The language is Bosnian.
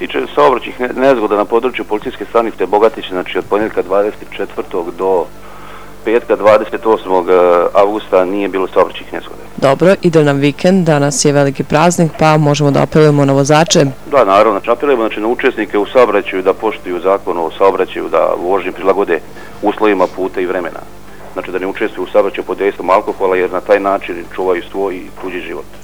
tiče saobraćajnih nezgoda na području policijske stanice Bogatić, znači od ponedjeljka 24. do petka 28. avgusta nije bilo saobraćajnih nezgoda. Dobro, ide nam vikend, danas je veliki praznik, pa možemo da apelujemo na vozače. Da, naravno, znači apelujemo na učesnike u saobraćaju da poštuju zakon o saobraćaju, da vožnje prilagode uslovima puta i vremena. Znači da ne učestvuju u saobraćaju pod dejstvom alkohola jer na taj način čuvaju svoj i tuđi život.